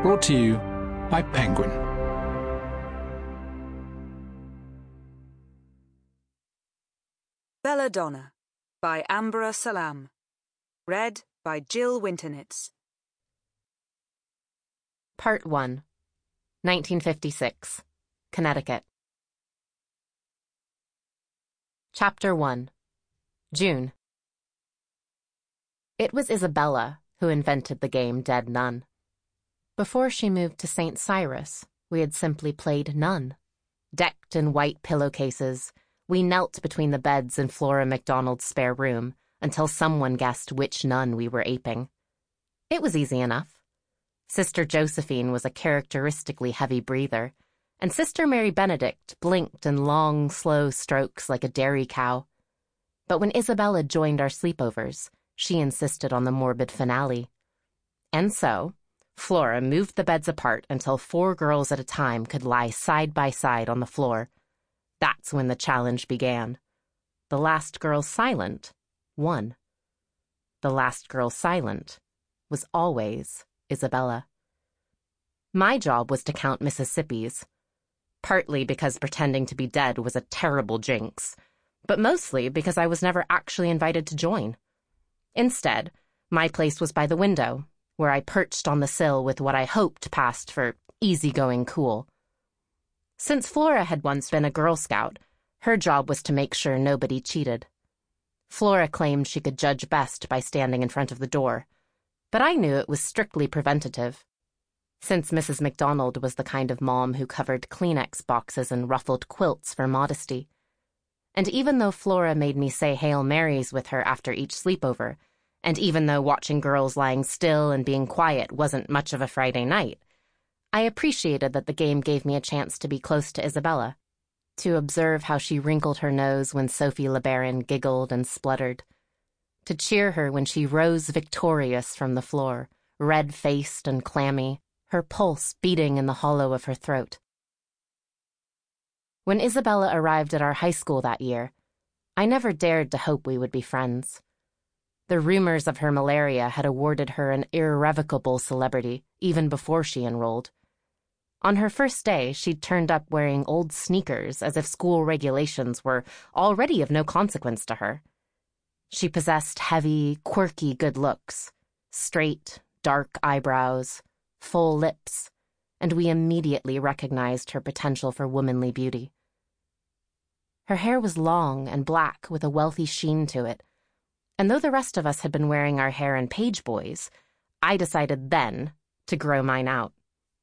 Brought to you by Penguin. Belladonna by Ambra Salam. Read by Jill Winternitz. Part 1, 1956, Connecticut. Chapter 1, June. It was Isabella who invented the game Dead Nun. Before she moved to St. Cyrus, we had simply played Nun. Decked in white pillowcases, we knelt between the beds in Flora MacDonald's spare room until someone guessed which nun we were aping. It was easy enough. Sister Josephine was a characteristically heavy breather, and Sister Mary Benedict blinked in long, slow strokes like a dairy cow. But when Isabella joined our sleepovers, she insisted on the morbid finale. And so, Flora moved the beds apart until 4 girls at a time could lie side by side on the floor. That's when the challenge began. The last girl silent won. The last girl silent was always Isabella. My job was to count Mississippi's, partly because pretending to be dead was a terrible jinx, but mostly because I was never actually invited to join. Instead, my place was by the window, where I perched on the sill with what I hoped passed for easygoing cool. Since Flora had once been a Girl Scout, her job was to make sure nobody cheated. Flora claimed she could judge best by standing in front of the door, but I knew it was strictly preventative. Since Mrs. MacDonald was the kind of mom who covered Kleenex boxes and ruffled quilts for modesty. And even though Flora made me say Hail Marys with her after each sleepover, and even though watching girls lying still and being quiet wasn't much of a Friday night, I appreciated that the game gave me a chance to be close to Isabella, to observe how she wrinkled her nose when Sophie LeBaron giggled and spluttered, to cheer her when she rose victorious from the floor, red-faced and clammy, her pulse beating in the hollow of her throat. When Isabella arrived at our high school that year, I never dared to hope we would be friends. The rumors of her malaria had awarded her an irrevocable celebrity even before she enrolled. On her first day, she'd turned up wearing old sneakers as if school regulations were already of no consequence to her. She possessed heavy, quirky good looks, straight, dark eyebrows, full lips, and we immediately recognized her potential for womanly beauty. Her hair was long and black with a wealthy sheen to it, and though the rest of us had been wearing our hair in page boys, I decided then to grow mine out.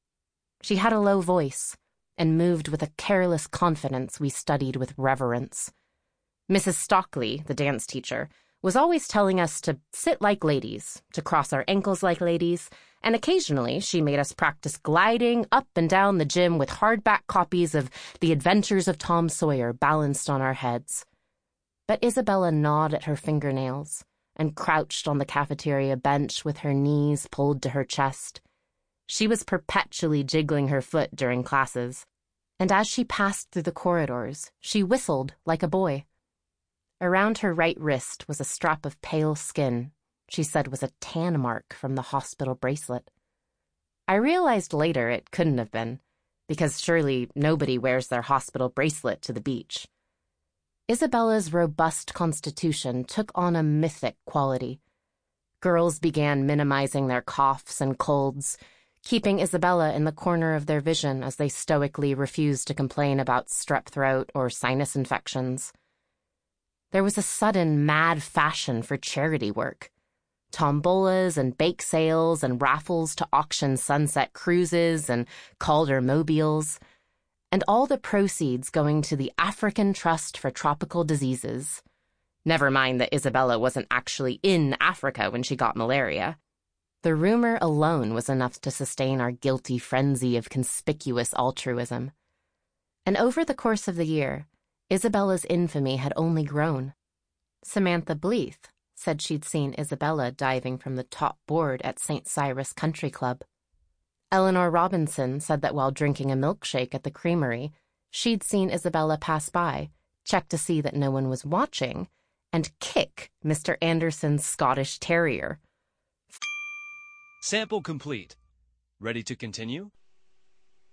She had a low voice and moved with a careless confidence we studied with reverence. Mrs. Stockley, the dance teacher, was always telling us to sit like ladies, to cross our ankles like ladies, and occasionally she made us practice gliding up and down the gym with hardback copies of The Adventures of Tom Sawyer balanced on our heads. But Isabella gnawed at her fingernails and crouched on the cafeteria bench with her knees pulled to her chest. She was perpetually jiggling her foot during classes, and as she passed through the corridors, she whistled like a boy. Around her right wrist was a strap of pale skin she said was a tan mark from the hospital bracelet. I realized later it couldn't have been, because surely nobody wears their hospital bracelet to the beach. Isabella's robust constitution took on a mythic quality. Girls began minimizing their coughs and colds, keeping Isabella in the corner of their vision as they stoically refused to complain about strep throat or sinus infections. There was a sudden mad fashion for charity work. Tombolas and bake sales and raffles to auction sunset cruises and Calder mobiles, and all the proceeds going to the African Trust for Tropical Diseases. Never mind that Isabella wasn't actually in Africa when she got malaria. The rumor alone was enough to sustain our guilty frenzy of conspicuous altruism. And over the course of the year, Isabella's infamy had only grown. Samantha Bleeth said she'd seen Isabella diving from the top board at St. Cyrus Country Club. Eleanor Robinson said that while drinking a milkshake at the creamery, she'd seen Isabella pass by, check to see that no one was watching, and kick Mr. Anderson's Scottish Terrier. Sample complete. Ready to continue?